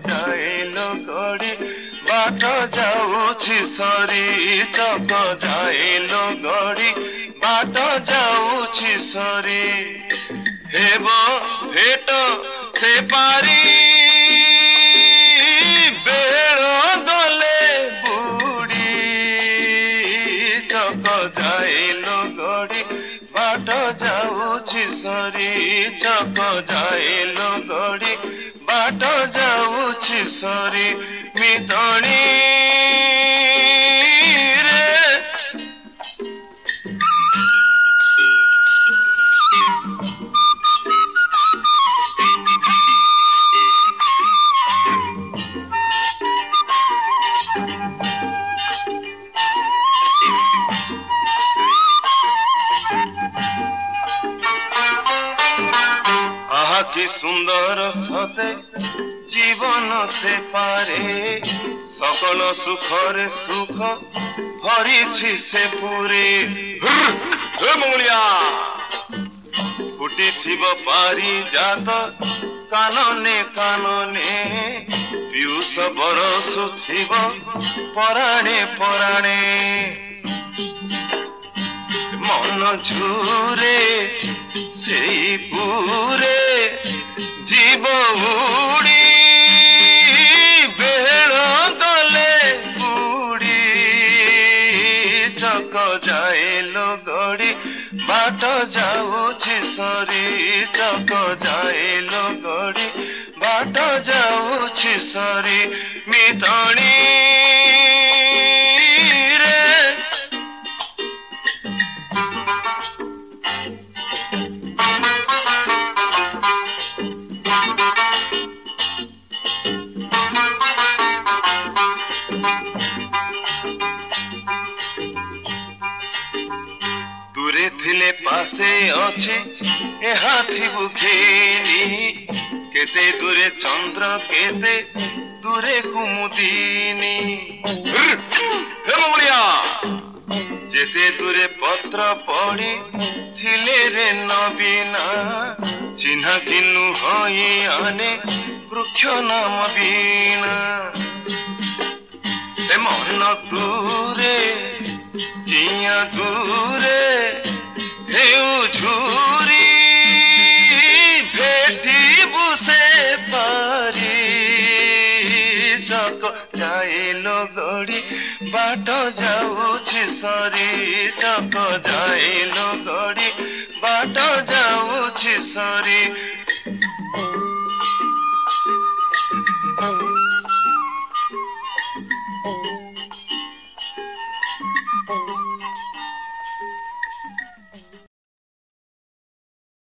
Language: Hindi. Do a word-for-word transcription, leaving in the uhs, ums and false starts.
जाइलो गड़ी बाट जाऊछि सरी चक जाइलो गड़ी बाट जाऊछि सरी हेब भेट से पारी बेड़ गले बुड़ी चक जाइलो गड़ी बाट जाऊछि सरी चक जाइलो गड़ी बाट जाऊछि सरी मितणी कि सुंदर सते जीवन से पारे सकल सुखरे सुख भरी से पूरे मंगलिया फुटी थिब पारी जात कानने कानने पीयूष बरसु थिब पराणे पराणे मन झूरे से पूरे जीव उड़ी बेड़ गले बुड़ी चक जाइलो गड़ी बाट जाऊछि सरी चक जाइलो गड़ी बाट जाऊछि सरी मितणी दूरे थिले पासे अच्छे यहाँ थिबु घेनी केते दूरे चंद्र केते दूरे कुमुदिनी जेते दूरे पत्र पड़ी थिले रे नवीना चिन्ह किन्नु हई आने वृक्ष नाम बीना मन दूरे किया दूरे हेउ झूरी भेटी बुसे पारी चक जाइलो गड़ी बाट जाऊछि सरी चक जाइलो गड़ी बाट जाऊछि सरी